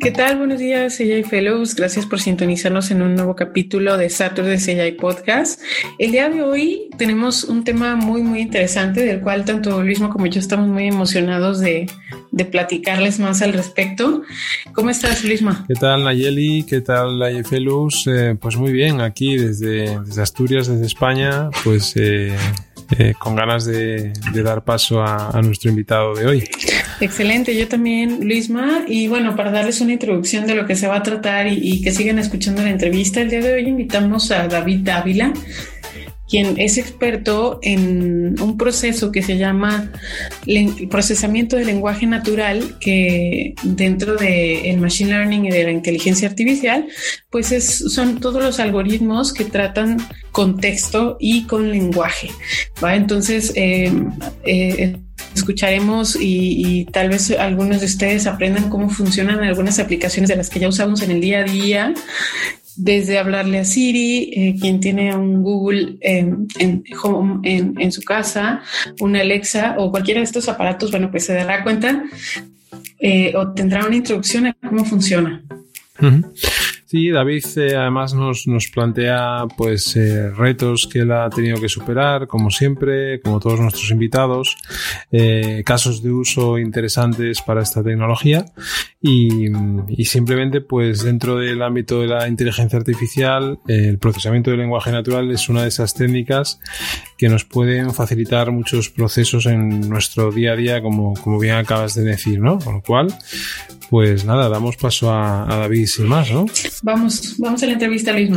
¿Qué tal? Buenos días, CGI Fellows. Gracias por sintonizarnos en un nuevo capítulo de Saturday CGI Podcast. El día de hoy tenemos un tema muy interesante del cual tanto Luisma como yo estamos muy emocionados de platicarles más al respecto. ¿Cómo estás, Luisma? ¿Qué tal, Nayeli? ¿Qué tal, CGI Fellows? Pues muy bien, aquí desde Asturias, desde España, pues con ganas de dar paso a nuestro invitado de hoy. Excelente, yo también, Luisma, y bueno, para darles una introducción de lo que se va a tratar y que sigan escuchando la entrevista, el día de hoy invitamos a David Dávila, quien es experto en un proceso que se llama procesamiento de lenguaje natural, que dentro del machine learning y de la inteligencia artificial, pues son todos los algoritmos que tratan con texto y con lenguaje, ¿va? Entonces, escucharemos y tal vez algunos de ustedes aprendan cómo funcionan algunas aplicaciones de las que ya usamos en el día a día, desde hablarle a Siri, quien tiene un Google en su casa, una Alexa o cualquiera de estos aparatos, bueno, pues se dará cuenta o tendrá una introducción a cómo funciona. Uh-huh. Sí, David además nos plantea pues retos que él ha tenido que superar, como siempre, como todos nuestros invitados, casos de uso interesantes para esta tecnología y simplemente pues dentro del ámbito de la inteligencia artificial, el procesamiento del lenguaje natural es una de esas técnicas que nos pueden facilitar muchos procesos en nuestro día a día, como bien acabas de decir, ¿no? Con lo cual, pues nada, damos paso a David sin más, ¿no? Vamos a la entrevista, Luisma.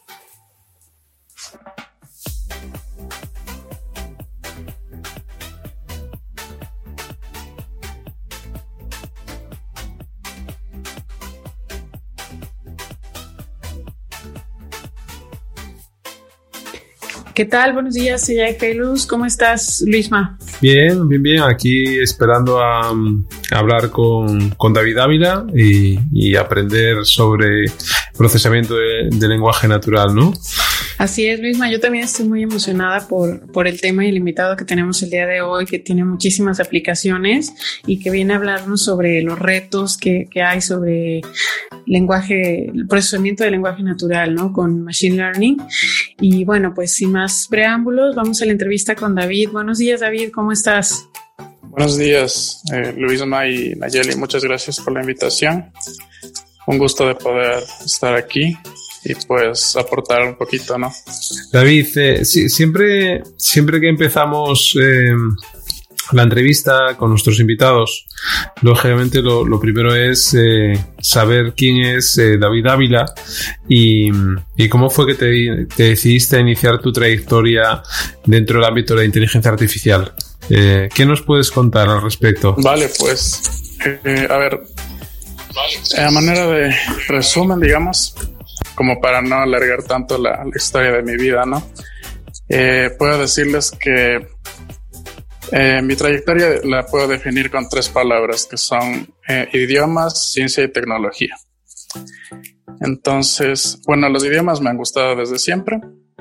¿Qué tal? Buenos días, CGI Fellows. ¿Cómo estás, Luisma? Bien. Aquí esperando a hablar con David Dávila y aprender sobre procesamiento de lenguaje natural, ¿no? Así es, Luisma. Yo también estoy muy emocionada por el tema y el invitado que tenemos el día de hoy, que tiene muchísimas aplicaciones y que viene a hablarnos sobre los retos que hay sobre el procesamiento del lenguaje natural, ¿no? Con Machine Learning. Y bueno, pues sin más preámbulos, vamos a la entrevista con David. Buenos días, David, ¿cómo estás? Buenos días, Luisma y Nayeli, muchas gracias por la invitación. Un gusto de poder estar aquí y pues aportar un poquito, ¿no? David, siempre que empezamos la entrevista con nuestros invitados, lógicamente lo primero es saber quién es David Dávila y cómo fue que te decidiste a iniciar tu trayectoria dentro del ámbito de la inteligencia artificial. ¿Qué nos puedes contar al respecto? Vale, pues a ver, a manera de resumen, digamos, como para no alargar tanto la historia de mi vida, ¿no? Puedo decirles que mi trayectoria la puedo definir con 3 palabras, que son idiomas, ciencia y tecnología. Entonces, bueno, los idiomas me han gustado desde siempre.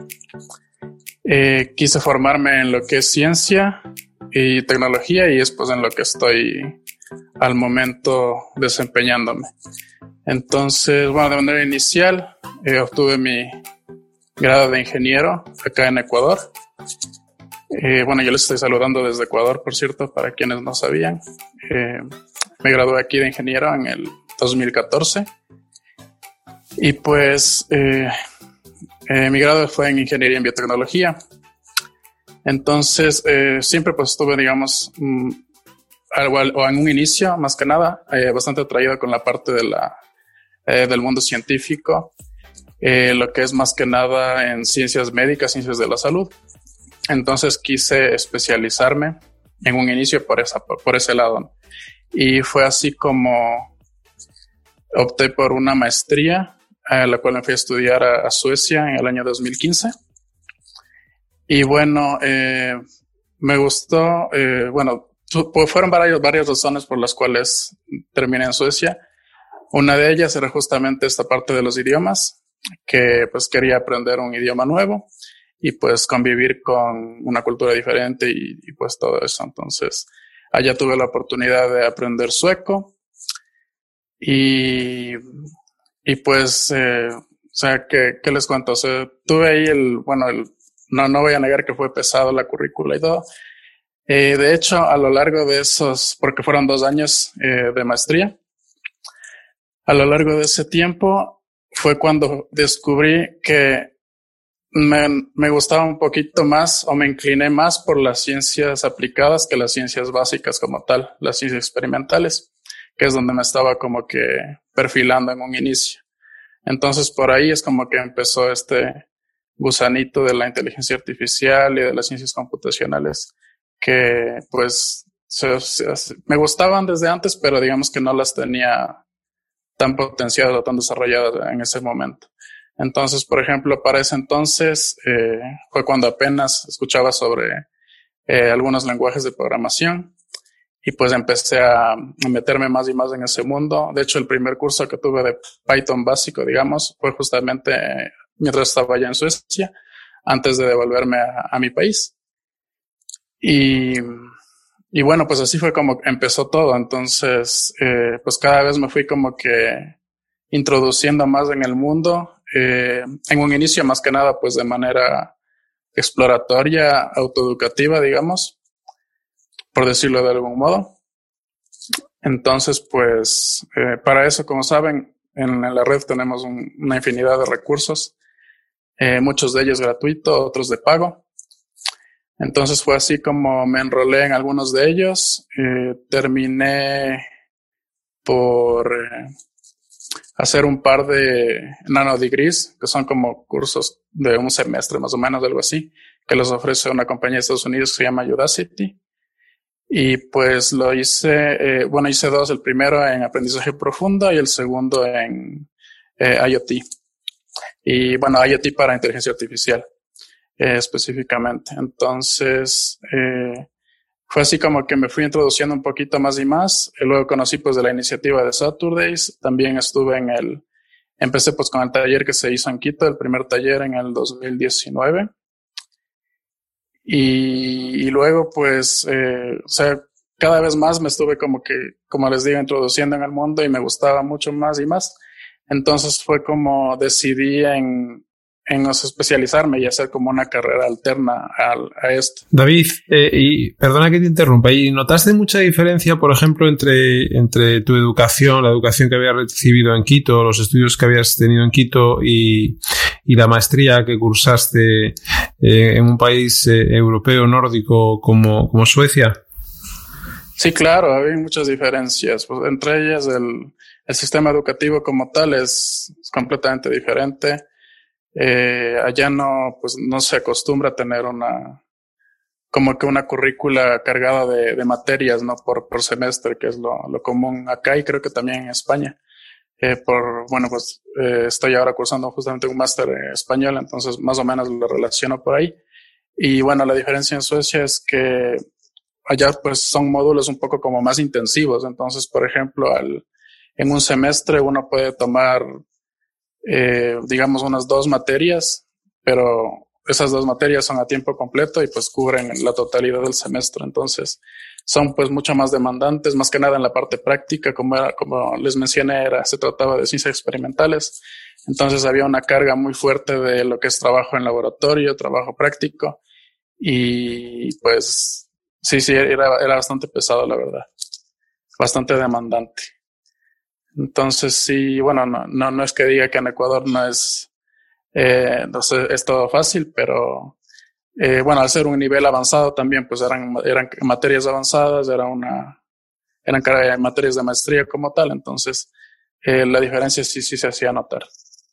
Quise formarme en lo que es ciencia y tecnología y es pues en lo que estoy al momento desempeñándome. Entonces, bueno, de manera inicial obtuve mi grado de ingeniero acá en Ecuador. Bueno, yo les estoy saludando desde Ecuador, por cierto, para quienes no sabían. Me gradué aquí de ingeniero en el 2014 y pues mi grado fue en ingeniería en biotecnología. Entonces, siempre pues estuve, digamos, o en un inicio, más que nada, bastante atraído con la parte del mundo científico, lo que es más que nada en ciencias médicas, ciencias de la salud. Entonces quise especializarme en un inicio por ese lado, ¿no? Y fue así como opté por una maestría, a la cual me fui a estudiar a Suecia en el año 2015. Y bueno, me gustó, fueron varias razones por las cuales terminé en Suecia. Una de ellas era justamente esta parte de los idiomas, que pues quería aprender un idioma nuevo y pues convivir con una cultura diferente y pues todo eso. Entonces, allá tuve la oportunidad de aprender sueco Y pues, o sea, ¿qué les cuento? O sea, tuve ahí no voy a negar que fue pesado la currícula y todo. De hecho, a lo largo de porque fueron 2 años de maestría, a lo largo de ese tiempo fue cuando descubrí que me gustaba un poquito más o me incliné más por las ciencias aplicadas que las ciencias básicas como tal, las ciencias experimentales, que es donde me estaba como que perfilando en un inicio. Entonces por ahí es como que empezó este gusanito de la inteligencia artificial y de las ciencias computacionales que pues me gustaban desde antes, pero digamos que no las tenía tan potenciadas o tan desarrolladas en ese momento. Entonces, por ejemplo, para ese entonces fue cuando apenas escuchaba sobre algunos lenguajes de programación y pues empecé a meterme más y más en ese mundo. De hecho, el primer curso que tuve de Python básico, digamos, fue justamente mientras estaba allá en Suecia, antes de devolverme a mi país. Y bueno, pues así fue como empezó todo. Entonces, pues cada vez me fui como que introduciendo más en el mundo. En un inicio, más que nada, pues de manera exploratoria, autoeducativa, digamos, por decirlo de algún modo. Entonces, pues, para eso, como saben, en la red tenemos una infinidad de recursos, muchos de ellos gratuitos, otros de pago. Entonces fue así como me enrolé en algunos de ellos. Terminé por hacer un par de nanodegrees, que son como cursos de un semestre más o menos, algo así, que los ofrece una compañía de Estados Unidos que se llama Udacity. Y pues lo hice, hice 2, el primero en aprendizaje profundo y el segundo en IoT. Y bueno, IoT para inteligencia artificial. Específicamente. Entonces, fue así como que me fui introduciendo un poquito más y más. Luego conocí pues de la iniciativa de Saturdays. También estuve empecé pues con el taller que se hizo en Quito, el primer taller en el 2019. Y luego pues, o sea, cada vez más me estuve como les digo, introduciendo en el mundo y me gustaba mucho más y más. Entonces fue como decidí en especializarme y hacer como una carrera alterna a esto. David, y perdona que te interrumpa, ¿y notaste mucha diferencia, por ejemplo, entre tu educación, la educación que habías recibido en Quito, los estudios que habías tenido en Quito y la maestría que cursaste en un país europeo nórdico como Suecia? Sí, claro, hay muchas diferencias. Pues, entre ellas, el sistema educativo como tal es completamente diferente. Allá no se acostumbra a tener como que una currícula cargada de materias, ¿no? Por semestre, que es lo común acá y creo que también en España. Estoy ahora cursando justamente un máster en español, entonces más o menos lo relaciono por ahí. Y bueno, la diferencia en Suecia es que allá pues son módulos un poco como más intensivos. Entonces, por ejemplo, en un semestre uno puede tomar digamos unas 2 materias, pero esas 2 materias son a tiempo completo y pues cubren la totalidad del semestre. Entonces son pues mucho más demandantes, más que nada en la parte práctica, como les mencioné, se trataba de ciencias experimentales. Entonces había una carga muy fuerte de lo que es trabajo en laboratorio, trabajo práctico y pues sí, era bastante pesado, la verdad, bastante demandante. Entonces sí, bueno, no es que diga que en Ecuador no es todo fácil, pero al ser un nivel avanzado también, pues eran materias avanzadas, eran materias de maestría como tal, entonces la diferencia sí se hacía notar.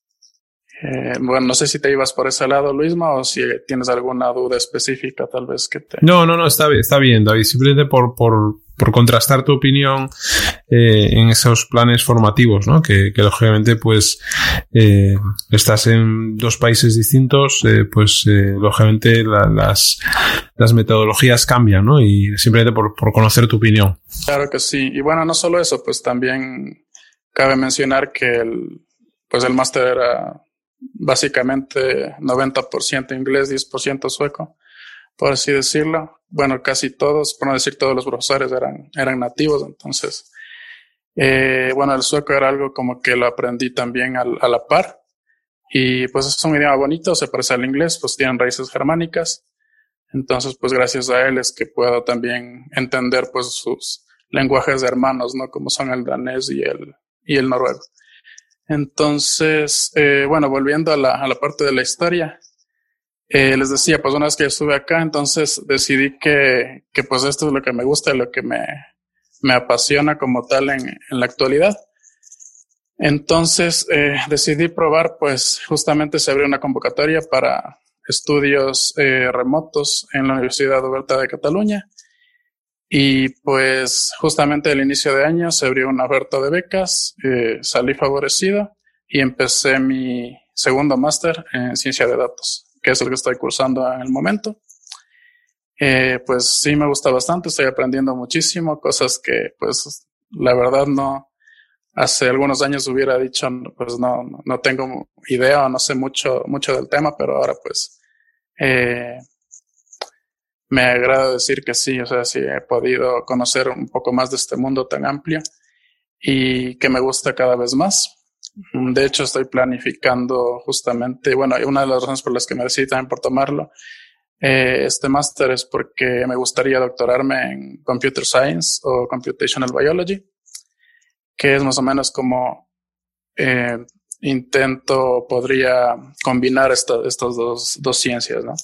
No sé si te ibas por ese lado, Luisma, o si tienes alguna duda específica, tal vez que te... No, está bien, David. Simplemente por contrastar tu opinión en esos planes formativos, ¿no? Que lógicamente, pues, estás en 2 países distintos, lógicamente las metodologías cambian, ¿no? Y simplemente por conocer tu opinión. Claro que sí. Y bueno, no solo eso, pues también cabe mencionar que el máster era básicamente 90% inglés, 10% sueco, por así decirlo. Bueno, casi todos, por no decir todos los profesores eran nativos, entonces Bueno, el sueco era algo como que lo aprendí también a la par. Y pues es un idioma bonito, se parece al inglés, pues tienen raíces germánicas. Entonces, pues gracias a él es que puedo también entender pues sus lenguajes hermanos, ¿no? Como son el danés y el noruego. Entonces, bueno, volviendo a la parte de la historia, les decía, pues una vez que estuve acá, entonces decidí que pues esto es lo que me gusta y lo que me apasiona como tal en la actualidad. Entonces decidí probar, pues justamente se abrió una convocatoria para estudios remotos en la Universidad Oberta de Cataluña y pues justamente al inicio de año se abrió una oferta de becas, salí favorecido y empecé mi segundo máster en ciencia de datos, que es el que estoy cursando en el momento. Pues sí me gusta bastante, estoy aprendiendo muchísimo, cosas que pues la verdad no hace algunos años hubiera dicho, pues no tengo idea o no sé mucho del tema, pero ahora pues me agrada decir que sí, o sea, sí he podido conocer un poco más de este mundo tan amplio y que me gusta cada vez más. De hecho, estoy planificando justamente, bueno, una de las razones por las que me decidí también por tomarlo, este máster es porque me gustaría doctorarme en Computer Science o Computational Biology, que es más o menos como podría combinar estas dos ciencias, ¿no?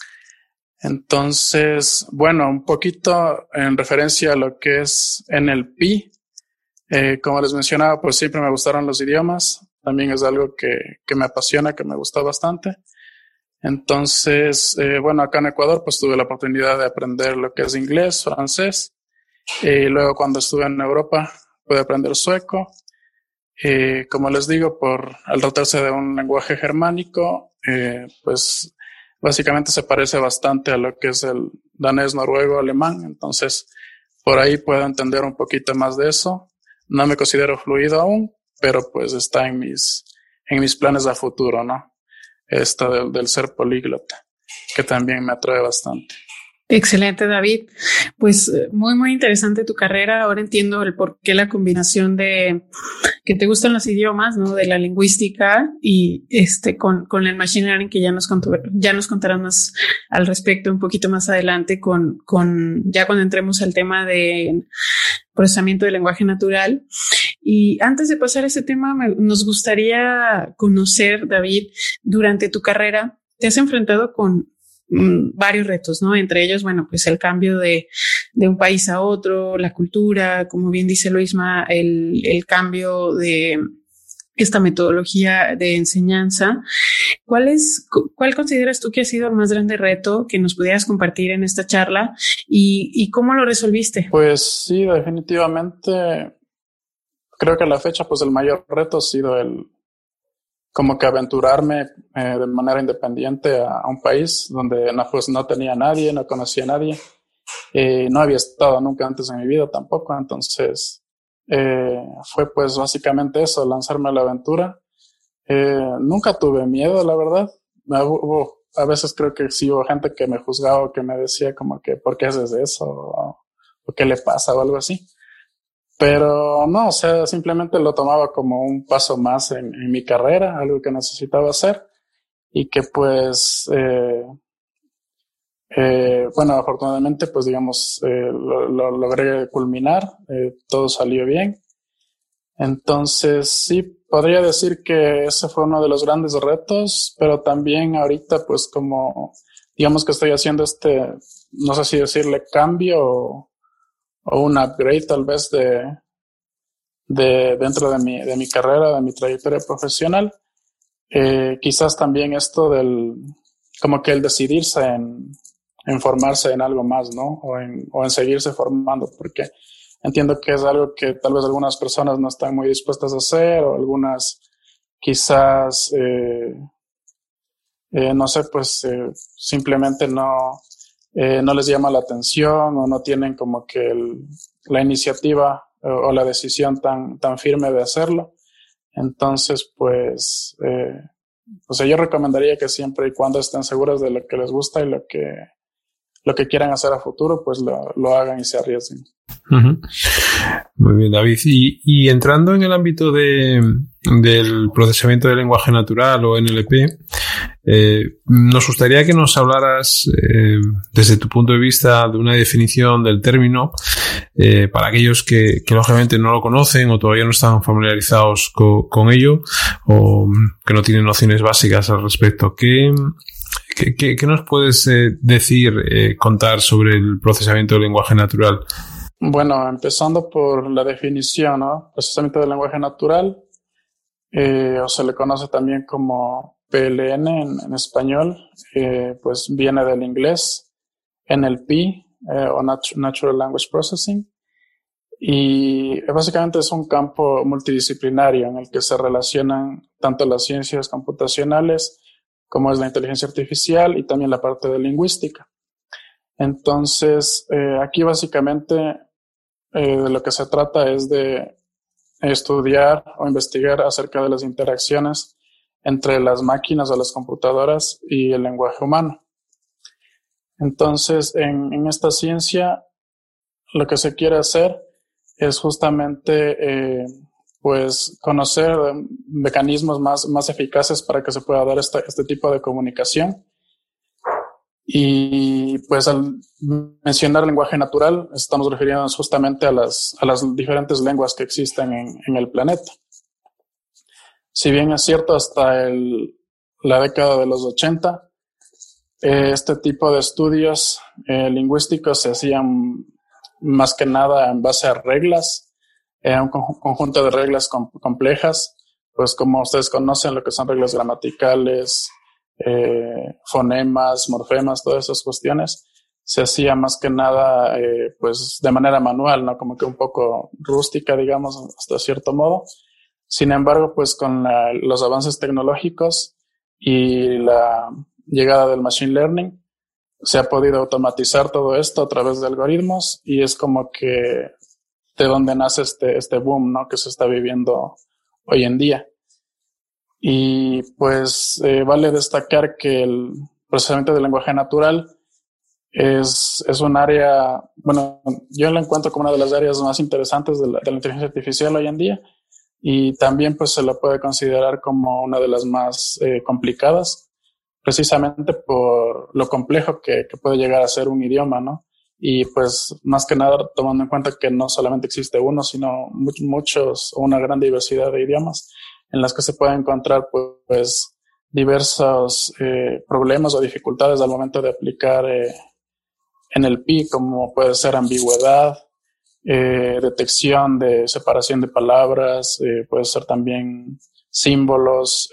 Entonces, bueno, un poquito en referencia a lo que es NLP, como les mencionaba, pues siempre me gustaron los idiomas, también es algo que me apasiona, que me gusta bastante. Entonces, bueno, acá en Ecuador pues tuve la oportunidad de aprender lo que es inglés, francés, y luego cuando estuve en Europa pude aprender sueco. Como les digo, al tratarse de un lenguaje germánico, pues básicamente se parece bastante a lo que es el danés, noruego, alemán. Entonces, por ahí puedo entender un poquito más de eso. No me considero fluido aún, pero pues está en mis planes a futuro, ¿no? Esto del ser políglota, que también me atrae bastante. Excelente, David. Pues muy, muy interesante tu carrera. Ahora entiendo el por qué la combinación de que te gustan los idiomas, ¿no? De la lingüística y con el machine learning, que ya nos contarán más al respecto un poquito más adelante ya cuando entremos al tema de procesamiento del lenguaje natural. Y antes de pasar a ese tema, nos gustaría conocer, David, durante tu carrera, te has enfrentado con varios retos, ¿no? Entre ellos, bueno, pues el cambio de un país a otro, la cultura, como bien dice Luisma, el cambio de esta metodología de enseñanza. ¿Cuál consideras tú que ha sido el más grande reto que nos pudieras compartir en esta charla y cómo lo resolviste? Pues sí, definitivamente creo que a la fecha pues el mayor reto ha sido como que aventurarme de manera independiente a un país donde no tenía nadie, no conocía a nadie, no había estado nunca antes en mi vida tampoco, entonces fue pues básicamente eso, lanzarme a la aventura. Nunca tuve miedo, la verdad. A veces creo que sí hubo gente que me juzgaba o que me decía como que ¿por qué haces eso? O ¿qué le pasa? O algo así. Pero no, o sea, simplemente lo tomaba como un paso más en mi carrera, algo que necesitaba hacer y que pues, bueno, afortunadamente pues digamos, lo logré culminar, todo salió bien. Entonces sí, podría decir que ese fue uno de los grandes retos, pero también ahorita pues como, digamos que estoy haciendo no sé si decirle cambio o un upgrade tal vez dentro de mi carrera, de mi trayectoria profesional. Quizás también esto como que el decidirse en formarse en algo más, ¿no? O en seguirse formando, porque entiendo que es algo que tal vez algunas personas no están muy dispuestas a hacer, o algunas quizás, no sé, pues simplemente no les llama la atención o no tienen como que la iniciativa o la decisión tan firme de hacerlo. Entonces, pues, o sea, yo recomendaría que siempre y cuando estén seguros de lo que les gusta y lo lo que quieran hacer a futuro, pues lo hagan y se arriesguen. Uh-huh. Muy bien, David. Y entrando en el ámbito del procesamiento del lenguaje natural o NLP, nos gustaría que nos hablaras desde tu punto de vista de una definición del término para aquellos que lógicamente no lo conocen o todavía no están familiarizados con ello o que no tienen nociones básicas al respecto. ¿Qué nos puedes contar sobre el procesamiento del lenguaje natural? Bueno, empezando por la definición, ¿no? Procesamiento del lenguaje natural, o se le conoce también como PLN en español, pues viene del inglés NLP, o Natural Language Processing, y básicamente es un campo multidisciplinario en el que se relacionan tanto las ciencias computacionales como es la inteligencia artificial y también la parte de lingüística. Entonces, aquí básicamente de lo que se trata es de estudiar o investigar acerca de las interacciones entre las máquinas o las computadoras y el lenguaje humano. Entonces, en esta ciencia, lo que se quiere hacer es justamente pues conocer mecanismos más eficaces para que se pueda dar este tipo de comunicación. Y pues al mencionar lenguaje natural, estamos refiriéndonos justamente a las diferentes lenguas que existen en el planeta. Si bien es cierto, hasta la década de los 80, este tipo de estudios lingüísticos se hacían más que nada en base a reglas, un conjunto de reglas complejas, pues como ustedes conocen lo que son reglas gramaticales, fonemas, morfemas, todas esas cuestiones, se hacía más que nada pues de manera manual, ¿no? Como que un poco rústica, digamos, hasta cierto modo. Sin embargo, pues con los avances tecnológicos y la llegada del machine learning, se ha podido automatizar todo esto a través de algoritmos y es como que de donde nace este boom, ¿no? Que se está viviendo hoy en día. Y pues vale destacar que el procesamiento del lenguaje natural es un área, bueno, yo lo encuentro como una de las áreas más interesantes de la inteligencia artificial hoy en día y también pues se la puede considerar como una de las más complicadas, precisamente por lo complejo que puede llegar a ser un idioma, ¿no? Y pues más que nada tomando en cuenta que no solamente existe uno, sino muchos o una gran diversidad de idiomas en las que se pueden encontrar pues diversos problemas o dificultades al momento de aplicar NLP, como puede ser ambigüedad, detección de separación de palabras, puede ser también símbolos,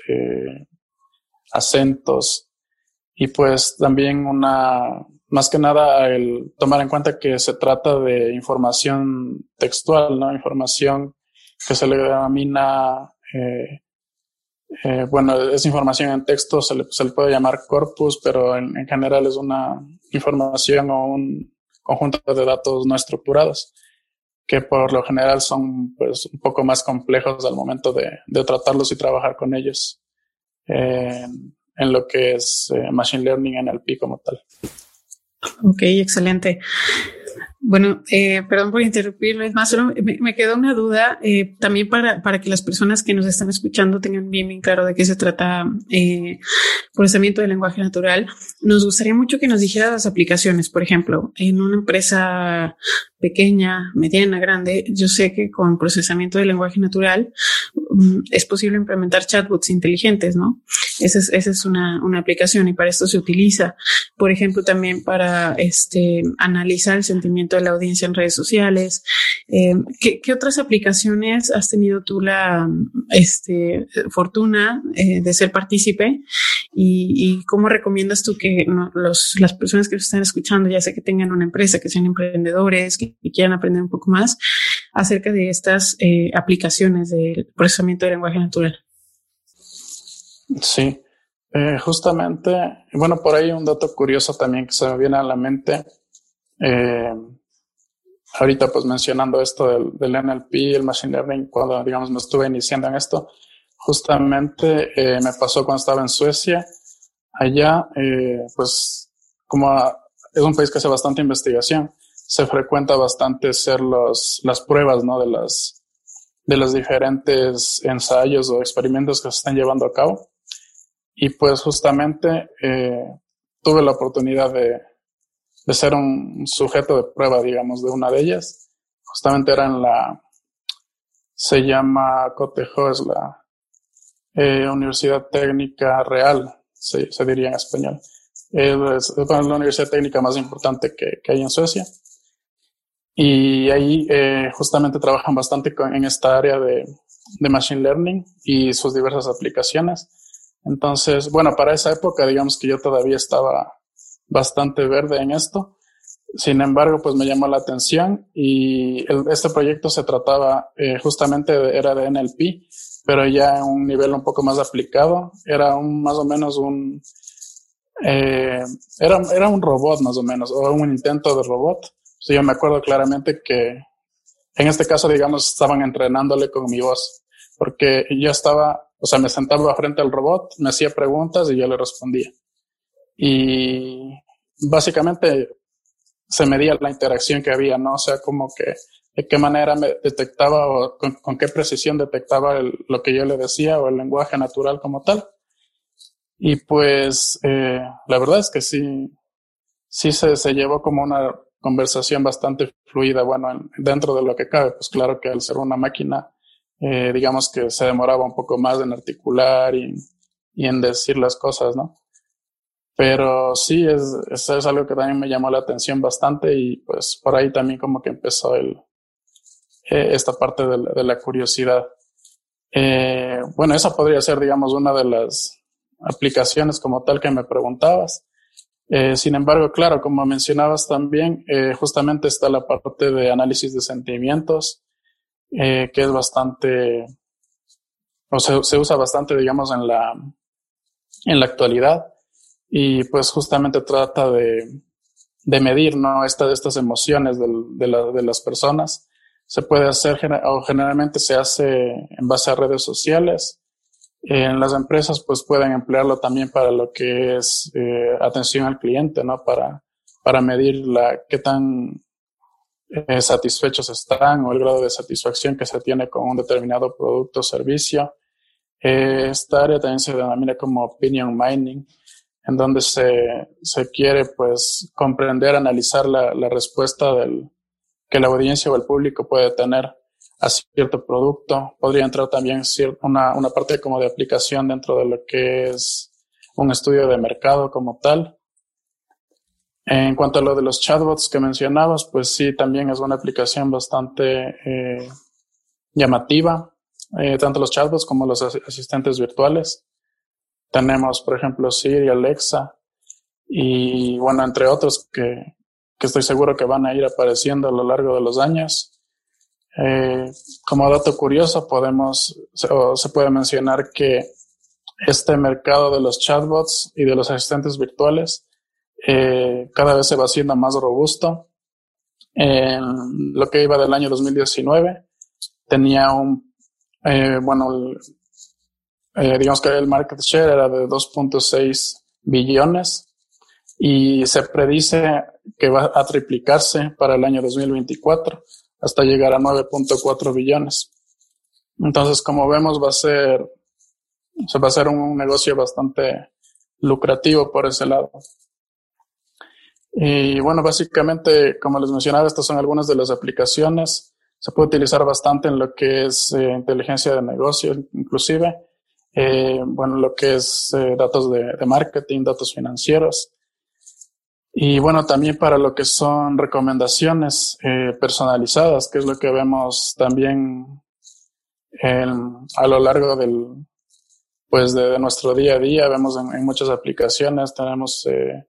acentos y pues también más que nada el tomar en cuenta que se trata de información textual, ¿no? Información que se le denomina bueno, es información en texto, se le puede llamar corpus, pero en general es una información o un conjunto de datos no estructurados, que por lo general son pues un poco más complejos al momento de tratarlos y trabajar con ellos en lo que es Machine Learning NLP como tal. Ok, excelente. Bueno, perdón por interrumpirlo, es más, solo me quedó una duda también para que las personas que nos están escuchando tengan bien claro de qué se trata procesamiento del lenguaje natural. Nos gustaría mucho que nos dijeras las aplicaciones, por ejemplo, en una empresa pequeña, mediana, grande, yo sé que con procesamiento del lenguaje natural es posible implementar chatbots inteligentes, ¿no? Esa es una aplicación y para esto se utiliza, por ejemplo, también para analizar el sentimiento de la audiencia en redes sociales. ¿Qué otras aplicaciones has tenido tú la fortuna de ser partícipe y cómo recomiendas tú que las personas que nos están escuchando, ya sea que tengan una empresa, que sean emprendedores, que quieran aprender un poco más acerca de estas aplicaciones del procesamiento del lenguaje natural? Sí, justamente, bueno, por ahí un dato curioso también que se me viene a la mente. Ahorita pues mencionando esto del NLP y el Machine Learning, cuando digamos me estuve iniciando en esto, justamente me pasó cuando estaba en Suecia. Allá pues como es un país que hace bastante investigación. Se frecuenta bastante hacer las pruebas, ¿no? De los diferentes ensayos o experimentos que se están llevando a cabo. Y pues justamente tuve la oportunidad de ser un sujeto de prueba, digamos, de una de ellas. Justamente era se llama Cotejo, es la Universidad Técnica Real, se diría en español. Es la universidad técnica más importante que hay en Suecia. Y ahí justamente trabajan bastante en esta área de Machine Learning y sus diversas aplicaciones. Entonces, bueno, para esa época, digamos que yo todavía estaba bastante verde en esto. Sin embargo, pues me llamó la atención y este proyecto se trataba justamente, era de NLP, pero ya en un nivel un poco más aplicado. Era más o menos era un robot más o menos, o un intento de robot. Sí, yo me acuerdo claramente que en este caso, digamos, estaban entrenándole con mi voz, porque yo me sentaba frente al robot, me hacía preguntas y yo le respondía. Y básicamente se medía la interacción que había, ¿no? O sea, como que de qué manera me detectaba o con qué precisión detectaba lo que yo le decía o el lenguaje natural como tal. Y pues la verdad es que sí se llevó como una conversación bastante fluida, bueno, dentro de lo que cabe, pues claro que al ser una máquina, digamos que se demoraba un poco más en articular y en decir las cosas, ¿no? Pero sí, es algo que también me llamó la atención bastante y pues por ahí también como que empezó esta parte de la curiosidad. Bueno, esa podría ser, digamos, una de las aplicaciones como tal que me preguntabas. Sin embargo, claro, como mencionabas también, justamente está la parte de análisis de sentimientos, que es bastante, o se usa bastante, digamos, en la actualidad. Y pues justamente trata de medir, ¿no? Estas emociones de las personas. Se puede hacer, o generalmente se hace en base a redes sociales. En las empresas pues pueden emplearlo también para lo que es atención al cliente, ¿no? Para medir qué tan satisfechos están o el grado de satisfacción que se tiene con un determinado producto o servicio. Esta área también se denomina como opinion mining, en donde se quiere pues comprender, analizar la respuesta que la audiencia o el público puede tener a cierto producto. Podría entrar también una parte como de aplicación dentro de lo que es un estudio de mercado como tal. En cuanto a lo de los chatbots que mencionabas, pues sí, también es una aplicación bastante llamativa, tanto los chatbots como los asistentes virtuales. Tenemos, por ejemplo, Siri, Alexa y, bueno, entre otros que estoy seguro que van a ir apareciendo a lo largo de los años. Como dato curioso, se puede mencionar que este mercado de los chatbots y de los asistentes virtuales cada vez se va haciendo más robusto. En lo que iba del año 2019 tenía digamos que el market share era de 2.6 billones y se predice que va a triplicarse para el año 2024 hasta llegar a 9.4 billones. Entonces, como vemos, va a ser un negocio bastante lucrativo por ese lado. Y bueno, básicamente, como les mencionaba, estas son algunas de las aplicaciones. Se puede utilizar bastante en lo que es inteligencia de negocio, inclusive. Lo que es datos de marketing, datos financieros. Y bueno, también para lo que son recomendaciones personalizadas, que es lo que vemos también a lo largo de nuestro día a día. Vemos en muchas aplicaciones, tenemos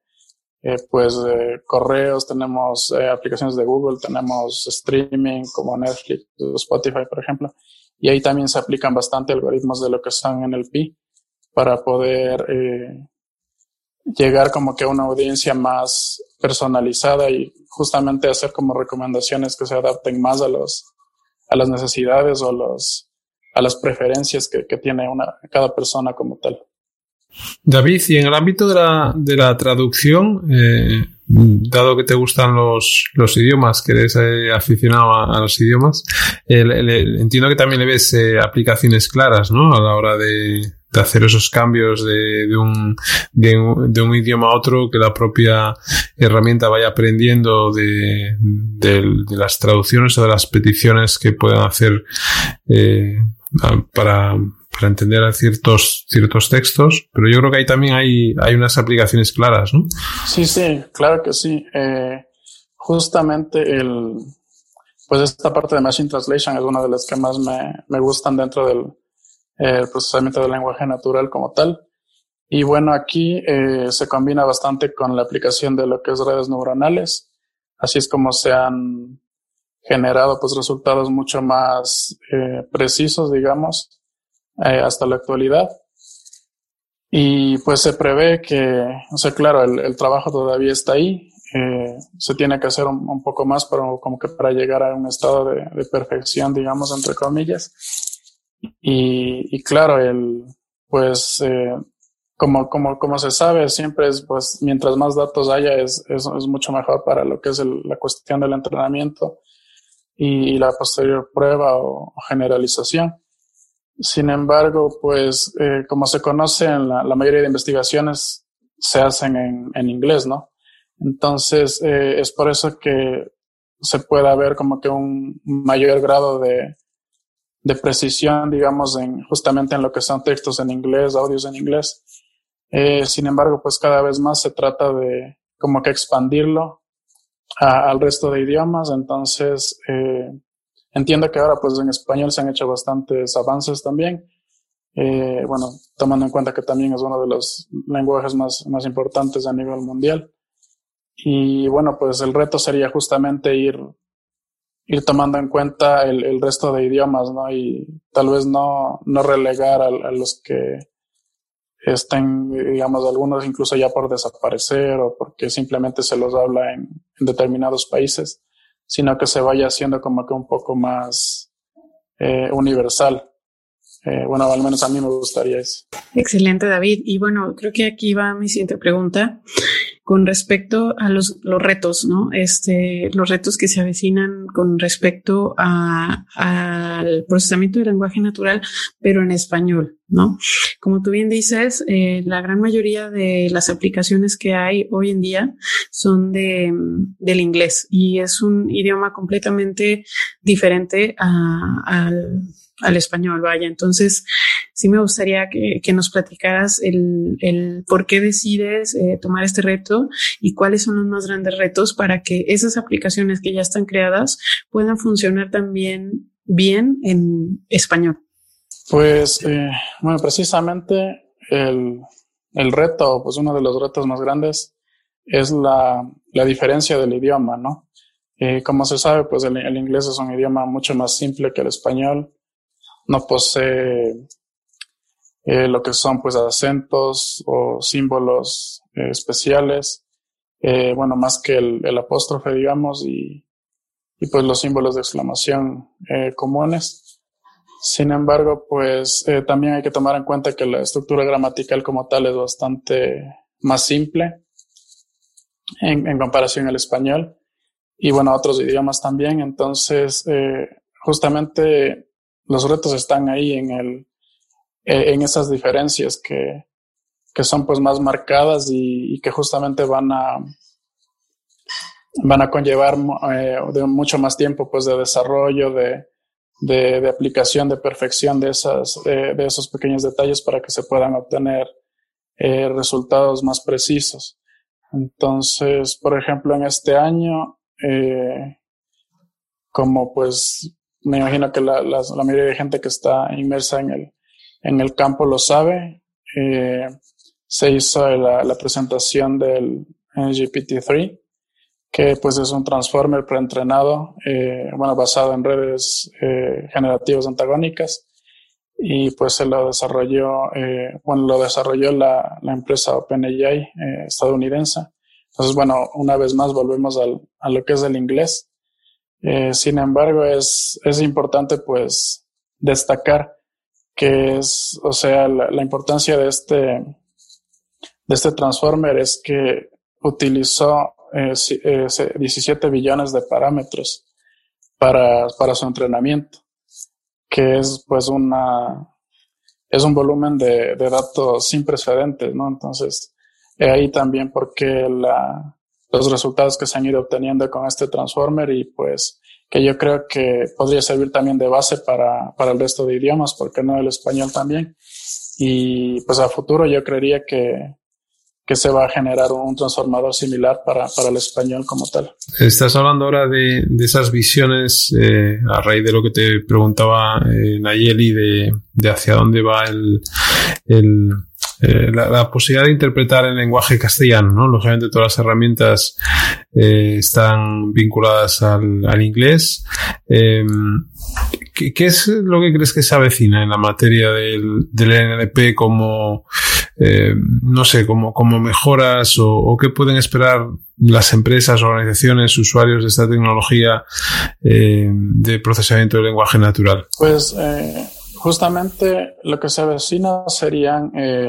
correos, tenemos aplicaciones de Google, tenemos streaming como Netflix, Spotify, por ejemplo. Y ahí también se aplican bastante algoritmos de lo que son NLP para poder llegar como que a una audiencia más personalizada y justamente hacer como recomendaciones que se adapten más a las necesidades o a las preferencias que tiene cada persona como tal. David, y en el ámbito de la traducción, dado que te gustan los idiomas, que eres aficionado a los idiomas, entiendo que también le ves aplicaciones claras, ¿no? A la hora de hacer esos cambios de un idioma a otro, que la propia herramienta vaya aprendiendo de las traducciones o de las peticiones que puedan hacer para entender ciertos textos, pero yo creo que ahí también hay unas aplicaciones claras, ¿no? Sí, claro que sí. Justamente pues esta parte de Machine Translation es una de las que más me gustan dentro del procesamiento del lenguaje natural como tal. Y bueno, aquí se combina bastante con la aplicación de lo que es redes neuronales. Así es como se han generado pues resultados mucho más precisos, digamos, hasta la actualidad. Y pues se prevé que, o sea, claro, el trabajo todavía está ahí. Se tiene que hacer un poco más como que para llegar a un estado de perfección, digamos, entre comillas. Y claro, pues como se sabe, siempre es, pues, mientras más datos haya, es mucho mejor para lo que es la cuestión del entrenamiento y la posterior prueba o generalización. Sin embargo, pues, como se conoce, la mayoría de investigaciones se hacen en inglés, ¿no? Entonces, es por eso que se puede ver como que un mayor grado de precisión, digamos, justamente en lo que son textos en inglés, audios en inglés. Sin embargo, pues cada vez más se trata de como que expandirlo al resto de idiomas. Entonces, entiendo que ahora pues en español se han hecho bastantes avances también. Bueno, tomando en cuenta que también es uno de los lenguajes más importantes a nivel mundial. Y bueno, pues el reto sería justamente ir tomando en cuenta el resto de idiomas, ¿no? Y tal vez no relegar a los que estén, digamos, algunos incluso ya por desaparecer o porque simplemente se los habla en determinados países, sino que se vaya haciendo como que un poco más universal. Bueno, al menos a mí me gustaría eso. Excelente, David. Y bueno, creo que aquí va mi siguiente pregunta con respecto a los retos, ¿no? Los retos que se avecinan con respecto al procesamiento del lenguaje natural, pero en español, ¿no? Como tú bien dices, la gran mayoría de las aplicaciones que hay hoy en día son del inglés y es un idioma completamente diferente al español, vaya. Entonces, sí me gustaría que nos platicaras el por qué decides tomar este reto y cuáles son los más grandes retos para que esas aplicaciones que ya están creadas puedan funcionar también bien en español. Pues, bueno, precisamente el reto, pues uno de los retos más grandes es la diferencia del idioma, ¿no? Como se sabe, pues el inglés es un idioma mucho más simple que el español. No posee lo que son pues acentos o símbolos especiales, bueno, más que el apóstrofe, digamos, y pues los símbolos de exclamación comunes. Sin embargo, pues también hay que tomar en cuenta que la estructura gramatical como tal es bastante más simple en comparación al español y bueno, a otros idiomas también. Entonces, justamente los retos están ahí en esas diferencias que son pues más marcadas y que justamente van a conllevar de mucho más tiempo pues de desarrollo, de aplicación, de perfección de esos pequeños detalles para que se puedan obtener resultados más precisos. Entonces, por ejemplo, en este año, como pues me imagino que la mayoría de gente que está inmersa en el campo lo sabe, se hizo la presentación del GPT-3, que pues es un transformer preentrenado, bueno, basado en redes generativas antagónicas, y pues se lo desarrolló, la empresa OpenAI estadounidense. Entonces, bueno, una vez más volvemos a lo que es el inglés. Sin embargo, es importante pues destacar que es, o sea, la importancia de de este transformer es que utilizó 17 billones de parámetros para su entrenamiento, que es pues es un volumen de datos sin precedentes, ¿no? Entonces, ahí también porque los resultados que se han ido obteniendo con este transformer, y pues que yo creo que podría servir también de base para el resto de idiomas, porque no el español también. Y pues a futuro yo creería que se va a generar un transformador similar para el español como tal. Estás hablando ahora de esas visiones a raíz de lo que te preguntaba Nayeli de hacia dónde va la posibilidad de interpretar el lenguaje castellano, ¿no? Lógicamente todas las herramientas están vinculadas al inglés. ¿Qué es lo que crees que se avecina en la materia del NLP como no sé, como mejoras o qué pueden esperar las empresas, organizaciones, usuarios de esta tecnología de procesamiento del lenguaje natural? Pues justamente lo que se avecina serían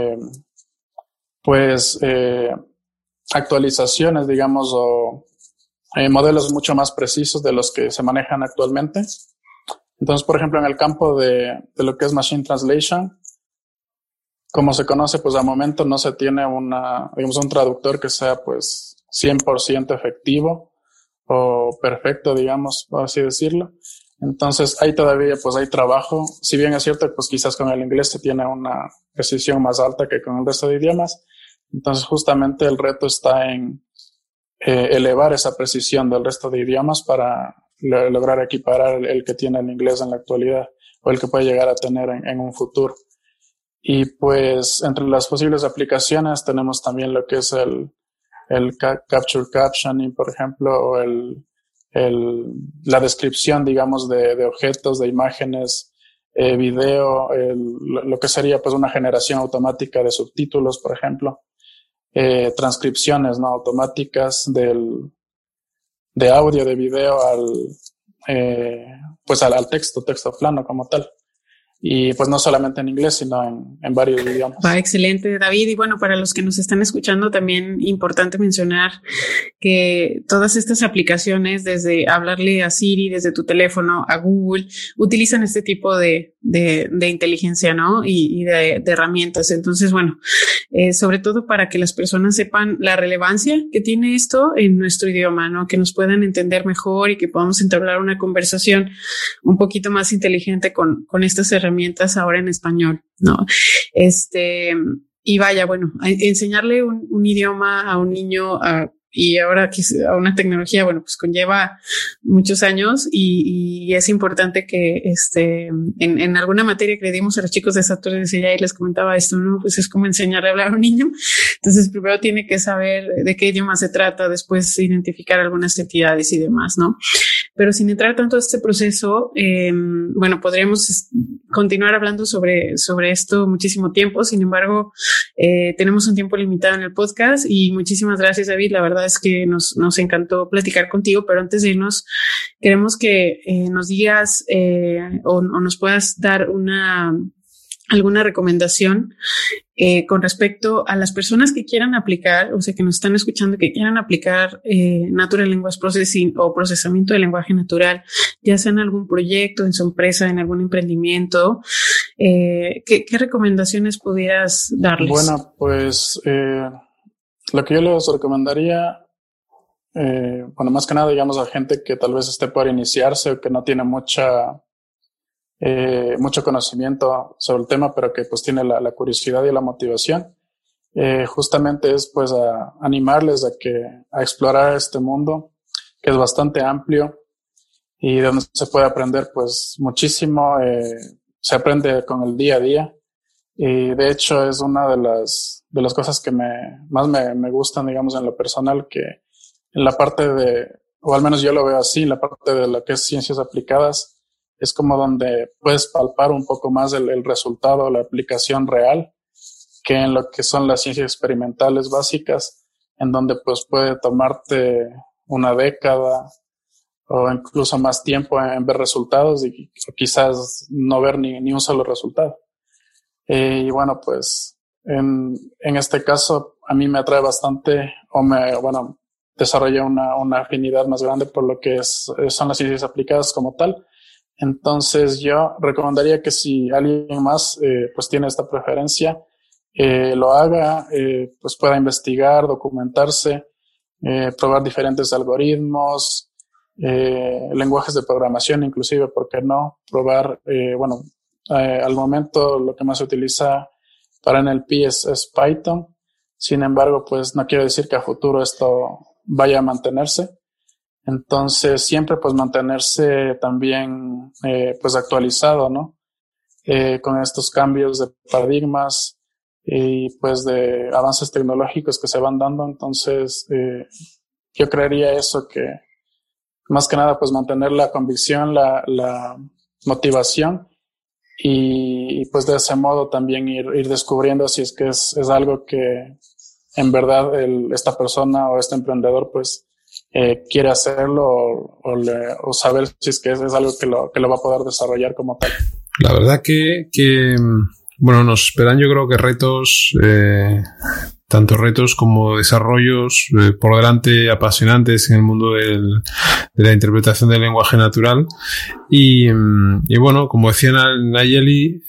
actualizaciones, digamos, o modelos mucho más precisos de los que se manejan actualmente. Entonces, por ejemplo, en el campo de lo que es Machine Translation, como se conoce, pues al momento no se tiene un traductor que sea pues 100% efectivo o perfecto, digamos, por así decirlo. Entonces, ahí todavía pues hay trabajo. Si bien es cierto, pues quizás con el inglés se tiene una precisión más alta que con el resto de idiomas. Entonces, justamente el reto está en elevar esa precisión del resto de idiomas para lograr equiparar el que tiene el inglés en la actualidad o el que puede llegar a tener en un futuro. Y pues entre las posibles aplicaciones tenemos también lo que es el Capture Captioning, por ejemplo, o la descripción, digamos, de objetos, de imágenes, video, lo que sería pues una generación automática de subtítulos, por ejemplo, transcripciones, ¿no?, automáticas de audio, de video al texto plano como tal. Y pues no solamente en inglés, sino en varios idiomas. Va, excelente, David. Y bueno, para los que nos están escuchando, también importante mencionar que todas estas aplicaciones, desde hablarle a Siri, desde tu teléfono, a Google, utilizan este tipo de inteligencia, ¿no? Y de herramientas. Entonces, bueno, sobre todo para que las personas sepan la relevancia que tiene esto en nuestro idioma, ¿no? Que nos puedan entender mejor y que podamos entablar una conversación un poquito más inteligente con estas herramientas ahora en español, ¿no? Y vaya, bueno, enseñarle un idioma a un niño y ahora a una tecnología, bueno, pues conlleva muchos años y es importante que en alguna materia que le dimos a los chicos de Saturday y les comentaba esto, ¿no? Pues es como enseñarle a hablar a un niño. Entonces primero tiene que saber de qué idioma se trata, después identificar algunas entidades y demás, ¿no? Pero sin entrar tanto a este proceso, bueno, podríamos continuar hablando sobre esto muchísimo tiempo. Sin embargo, tenemos un tiempo limitado en el podcast y muchísimas gracias, David. La verdad es que nos encantó platicar contigo, pero antes de irnos, queremos que nos digas o nos puedas dar alguna recomendación con respecto a las personas que quieran aplicar, o sea, que nos están escuchando, que quieran aplicar Natural Language Processing o procesamiento de lenguaje natural, ya sea en algún proyecto, en su empresa, en algún emprendimiento. ¿Qué recomendaciones pudieras darles? Bueno, pues lo que yo les recomendaría, más que nada, digamos, a gente que tal vez esté por iniciarse o que no tiene mucho conocimiento sobre el tema, pero que pues tiene la curiosidad y la motivación, justamente es pues a animarles a explorar este mundo, que es bastante amplio y donde se puede aprender pues muchísimo. Se aprende con el día a día y de hecho es una de las cosas que más me gustan, digamos, en lo personal, que en la parte o al menos yo lo veo así, en la parte de lo que es ciencias aplicadas, es como donde puedes palpar un poco más el resultado, la aplicación real, que en lo que son las ciencias experimentales básicas, en donde pues puede tomarte una década o incluso más tiempo en ver resultados o quizás no ver ni un solo resultado. Y bueno, pues en este caso a mí me atrae bastante desarrollé una afinidad más grande por lo que son las ciencias aplicadas como tal. Entonces yo recomendaría que si alguien más pues tiene esta preferencia, lo haga, pues pueda investigar, documentarse, probar diferentes algoritmos, lenguajes de programación inclusive, ¿por qué no? Probar, al momento lo que más se utiliza para NLP es Python. Sin embargo, pues no quiere decir que a futuro esto vaya a mantenerse. Entonces, siempre pues mantenerse también pues actualizado, ¿no? Con estos cambios de paradigmas y pues de avances tecnológicos que se van dando. Entonces, yo creería eso, que más que nada pues mantener la convicción, la motivación y pues de ese modo también ir descubriendo si es que es algo que en verdad esta persona o este emprendedor pues quiere hacerlo o saber si es que es algo que lo va a poder desarrollar como tal. La verdad que nos esperan, yo creo que retos, tanto retos como desarrollos por delante apasionantes en el mundo de la interpretación del lenguaje natural. Y bueno, como decía Nayeli,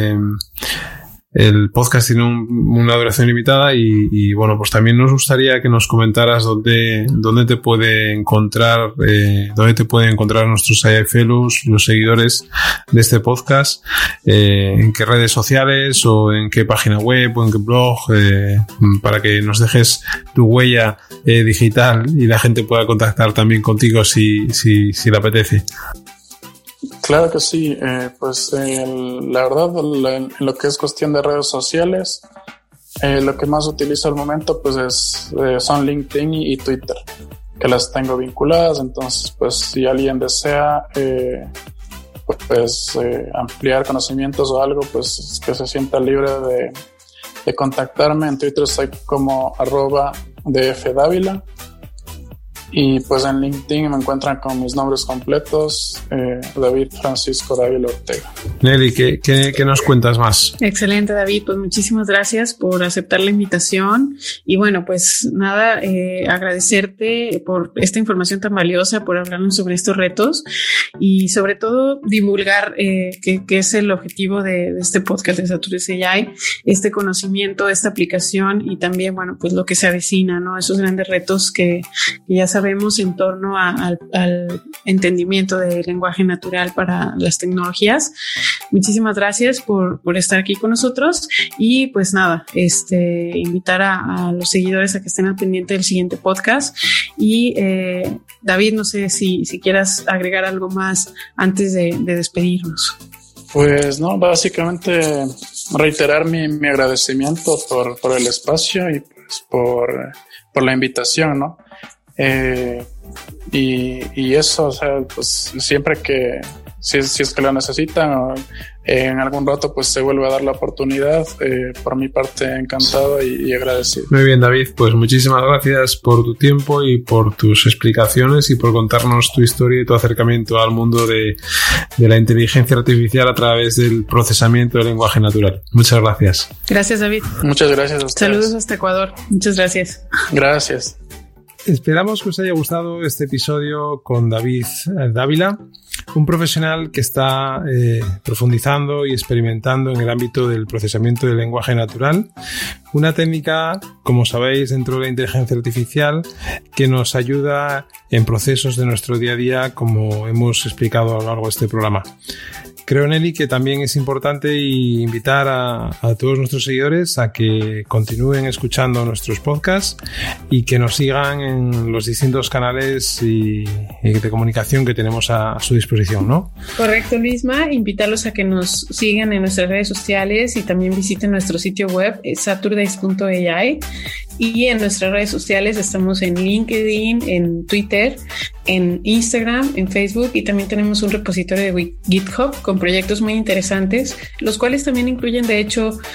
el podcast tiene una duración limitada y bueno, pues también nos gustaría que nos comentaras dónde te puede encontrar nuestros AI Fellows, los seguidores de este podcast, en qué redes sociales o en qué página web o en qué blog, para que nos dejes tu huella digital y la gente pueda contactar también contigo si le apetece. Claro que sí, la verdad, en lo que es cuestión de redes sociales, lo que más utilizo al momento pues son LinkedIn y Twitter, que las tengo vinculadas. Entonces pues si alguien desea ampliar conocimientos o algo, pues que se sienta libre de contactarme. En Twitter soy como @dfdavila. Y pues en LinkedIn me encuentran con mis nombres completos, David Francisco Dávila Ortega. Nelly, ¿qué nos cuentas más? Excelente, David, pues muchísimas gracias por aceptar la invitación y bueno, pues nada, agradecerte por esta información tan valiosa, por hablarnos sobre estos retos y sobre todo divulgar que es el objetivo de este podcast de Saturday AI, este conocimiento, esta aplicación y también, bueno, pues lo que se avecina, ¿no? Esos grandes retos que ya sabemos en torno al entendimiento del lenguaje natural para las tecnologías. Muchísimas gracias por estar aquí con nosotros y pues nada, invitar a los seguidores a que estén al pendiente del siguiente podcast y David, no sé si quieras agregar algo más antes de despedirnos. Pues no, básicamente reiterar mi agradecimiento por el espacio y pues por la invitación, ¿no? Y eso, o sea, pues siempre que si es que lo necesitan o en algún rato pues se vuelve a dar la oportunidad, por mi parte encantado y agradecido. Muy bien, David, pues muchísimas gracias por tu tiempo y por tus explicaciones y por contarnos tu historia y tu acercamiento al mundo de la inteligencia artificial a través del procesamiento del lenguaje natural. Muchas gracias. Gracias, David. Muchas gracias a ustedes. Saludos hasta Ecuador. Muchas gracias. Gracias. Esperamos que os haya gustado este episodio con David Dávila, un profesional que está profundizando y experimentando en el ámbito del procesamiento del lenguaje natural, una técnica, como sabéis, dentro de la inteligencia artificial que nos ayuda en procesos de nuestro día a día, como hemos explicado a lo largo de este programa. Creo, Nelly, que también es importante invitar a todos nuestros seguidores a que continúen escuchando nuestros podcasts y que nos sigan en los distintos canales y de comunicación que tenemos a su disposición, ¿no? Correcto, Luisma. Invitarlos a que nos sigan en nuestras redes sociales y también visiten nuestro sitio web saturdays.ai y en nuestras redes sociales estamos en LinkedIn, en Twitter, en Instagram, en Facebook y también tenemos un repositorio de GitHub con proyectos muy interesantes, los cuales también incluyen de hecho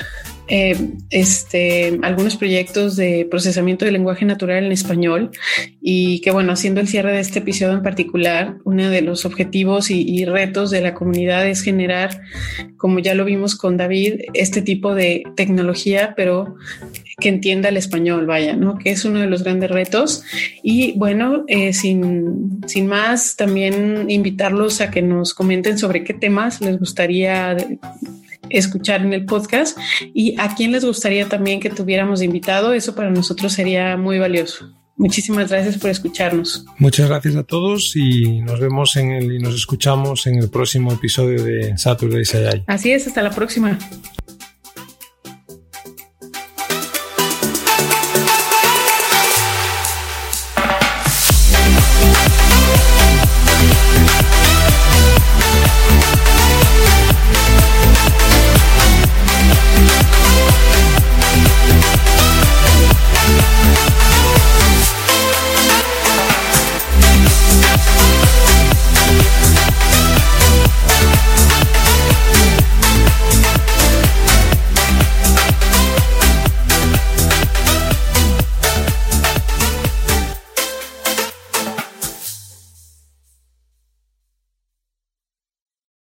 algunos proyectos de procesamiento de lenguaje natural en español, y que bueno, haciendo el cierre de este episodio en particular, uno de los objetivos y retos de la comunidad es generar, como ya lo vimos con David, este tipo de tecnología, pero que entienda el español, vaya, ¿no? Que es uno de los grandes retos. Y bueno, sin más, también invitarlos a que nos comenten sobre qué temas les gustaría escuchar en el podcast y a quién les gustaría también que tuviéramos de invitado. Eso para nosotros sería muy valioso. Muchísimas gracias por escucharnos. Muchas gracias a todos y nos vemos y nos escuchamos en el próximo episodio de Saturday AI. Así es, hasta la próxima.